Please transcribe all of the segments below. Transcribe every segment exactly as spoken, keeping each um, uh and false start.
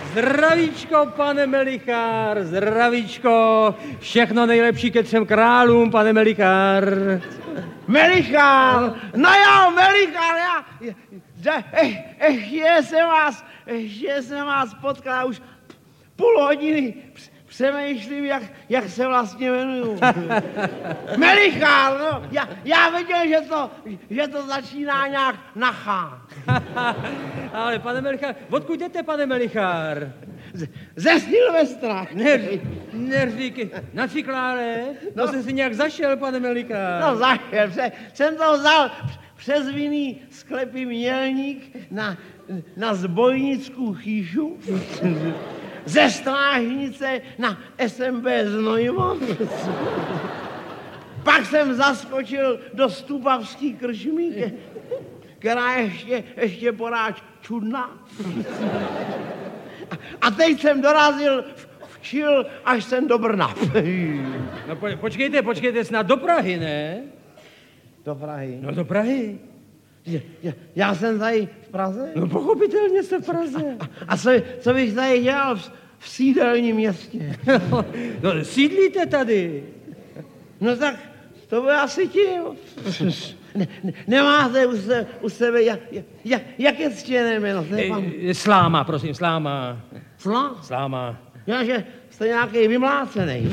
Zdravíčko, pane Melichár, zdravíčko. Všechno nejlepší ke třem králům, pane Melichár. Melichár, no jo, Melichár, já, já eh, ještě jsem vás, ještě jsem vás potkal, už půl hodiny přemýšlím, jak, jak se vlastně jmenuju. Melichár, no, já, já věděl, že to, že to začíná nějak na chá. Ale pane Melichár, odkud jdete, pane Melichár? Z, ze Silvestra. Neří, neříkej, na Cikláre? No, to jsi si nějak zašel, pane Melichár. No zašel, pře, jsem to vzal přes vinný sklepy Mělník na, na Zbojnickou chýšu. Ze Strážnice na S M B Znojmo. Pak jsem zaskočil do Stupavský krčmy, která ještě, ještě poráč čudná. A teď jsem dorazil včil, až jsem do Brna. No po, počkejte, počkejte, snad do Prahy, ne? Do Prahy? No do Prahy. Já, já jsem tady v Praze? No pochopitelně jste v Praze. A, a co, co bych tady dělal v, v sídelním městě? No sídlíte tady. No tak to by asi tím. Ne, ne, nemáte u, se, u sebe, jak, jak, jak je ctěné jméno? E, sláma, prosím, Sláma. Slá? Sláma. Já, že jste nějaký vymlácený.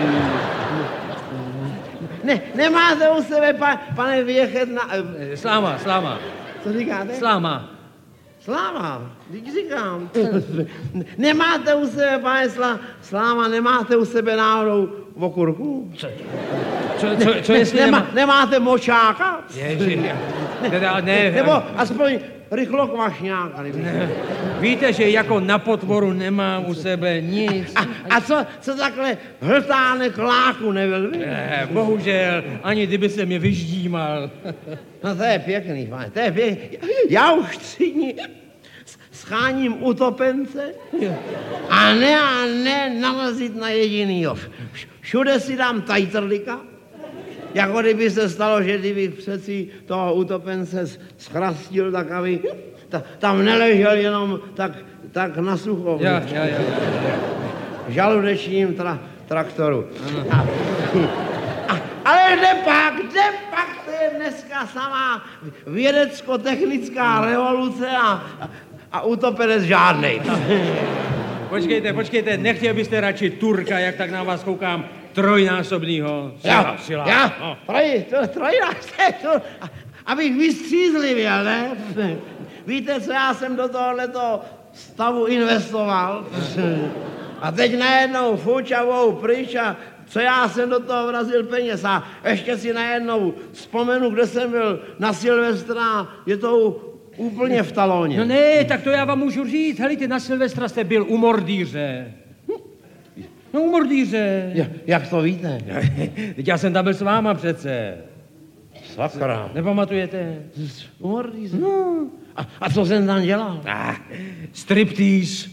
Ne, nemáte u sebe, pa, pane Věchet, na... E, sláma, Sláma. Co říkáte? Sláma. Sláma, teď říkám. Nemáte u sebe, pane Slá, Sláma, nemáte u sebe náhodou okurku? Co, co, co, co jestli Nemá, nemá... Nemáte močáka? Ježi, teda ne. Nebo aspoň rychlokvašňáka. Ne. Víte, že jako na potvoru nemám u sebe nic. A, a co, co takhle hltánek láku nebyl? Ne, bohužel, ani kdyby se mě vyždímal. No to je pěkný, pane, to je pěkný. Já už tři dny scháním utopence a ne a ne nalezit na jedinýho. Všude si dám tajtrlika, jako kdyby se stalo, že kdybych přeci toho utopence schrastil, tak aby ta, tam neležel jenom tak, tak na sucho. Ja, ja, ja. V žaludečním tra, traktoru. A, a, ale kde pak, kde pak, to je dneska samá vědecko-technická revoluce a, a utopenec žádnej. Počkejte, počkejte, nechtěl byste radši Turka, jak tak na vás koukám, trojnásobnýho? Sila, sila. Já, no. troj, to, trojnásobný, abych vystřízlivěl, ne? Víte, co já jsem do tohoto stavu investoval? A teď najednou fučavou pryč a co já jsem do toho vrazil peněz a ještě si najednou vzpomenu, kde jsem byl na Silvestra, je to úplně v talóně. No ne, tak to já vám můžu říct. Helejte, na Silvestra jste byl u Mordýře. No u Mordýře. Ja, jak to víte? Teď já jsem tam byl s váma přece. Sakra. Nepamatujete? U Mordýře? No. A, a co jsem tam dělal? Ah, striptease.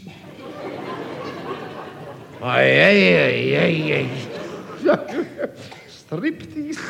Ajej, jej, jej, jej. Striptease.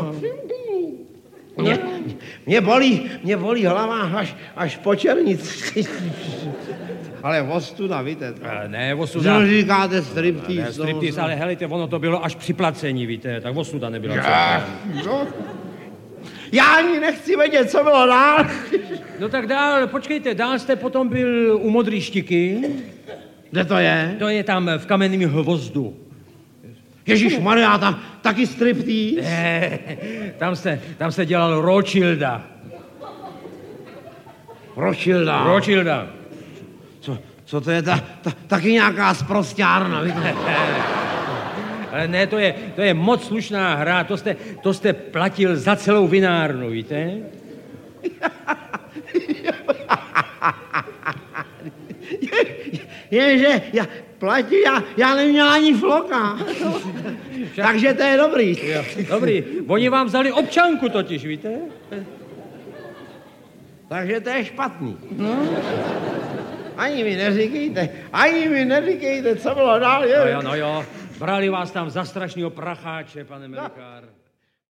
Mě, mě, bolí, mě bolí hlava až, až po černici. Ale ostuda, víte. A ne, ostuda. Co říkáte striptease? Ne, striptease, ale helejte, ono to bylo až při placení, víte, tak ostuda nebyla. Já, no. Já ani nechci vědět, co bylo dál. No tak dál, počkejte, dál jste potom byl u Modrý Štiky. Kde to je? To je tam v Kamenném Hvozdu. Ježišmarja, tam taky striptease. Ne, tam se, tam se dělal Rothschilda. Rothschilda. Rothschilda. Co, co to je? Ta, ta, taky nějaká sprosťárna, víte? Ale ne, to je, to je moc slušná hra, to jste, to jste platil za celou vinárnu, víte? Jenže já platí, já, já neměl ani floka. Takže to je dobrý. Jo, dobrý. Oni vám vzali občanku totiž, víte? Takže to je špatný. No. Ani mi neříkejte, ani mi neříkejte, co bylo dál. No jo, no jo. Brali vás tam za strašného pracháče, pane Melichár.